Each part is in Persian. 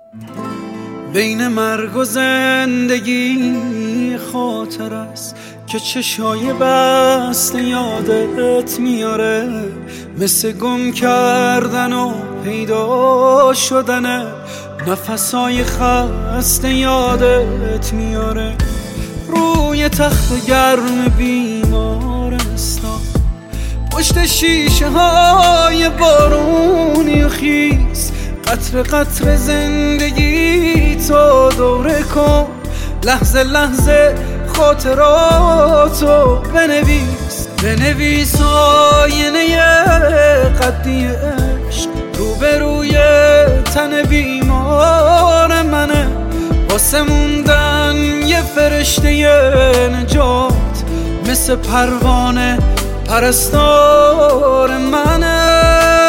بین مرگ و زندگی خاطر است که چشای بسته یادت میاره، مثل گم کردن و پیدا شدن نفسای خسته یادت میاره. روی تخت گرم بیمارستان، پشت شیشه های بارونی و خیز، قطر قطر زندگی تو دوره کن، لحظه لحظه خاطراتو بنویس آینه قدی عشق روبروی تن بیمار منه، واسه موندن یه فرشته نجات، مثل پروانه پرستار منه.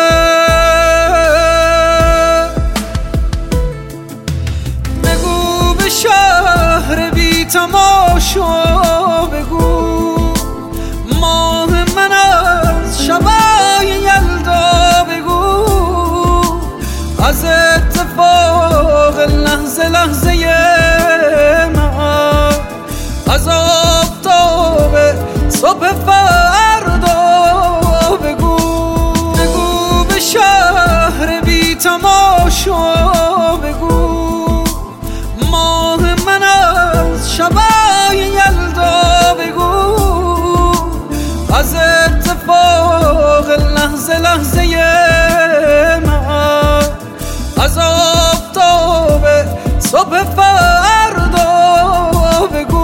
بگو به شهر بی تماشا، بگو ماه من از شبای یلدا، بگو از اتفاق لحظه لحظه من، از آفتاب صبح فردا، بگو به شهر بی تماشا، بگو ماه من از شبای یلدا، بگو از اتفاق لحظه لحظه من، از آفتاب صبح فردا، بگو.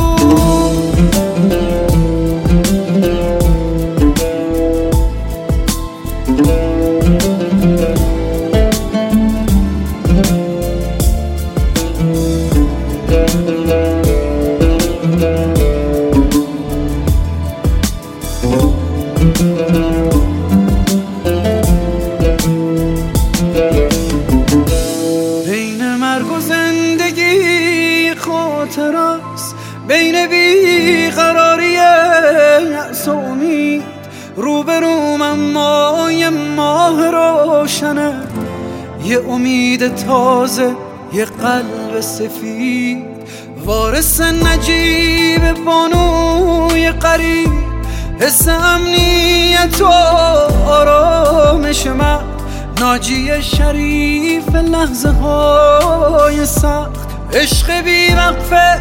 بین مرگ و زندگی خاطر است، بین بیقراری یأس و امید، روبروم اما یه ماه روشنه، یه امید تازه، یه قلب سفید، وارث نجیب بانوی قریب، حس امنیت و آرامش من، ناجی شریف لحظه های سخت، عشق بی وقفه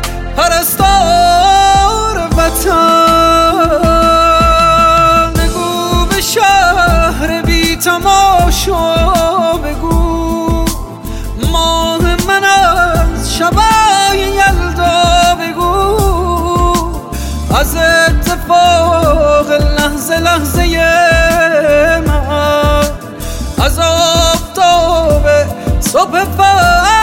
پرستار وطن. بگو به شهر بی تماشا، بگو ماه من از شبای یلدا، بگو از اتفاق لحظه لحظه من، از آفتاب صبح فردا.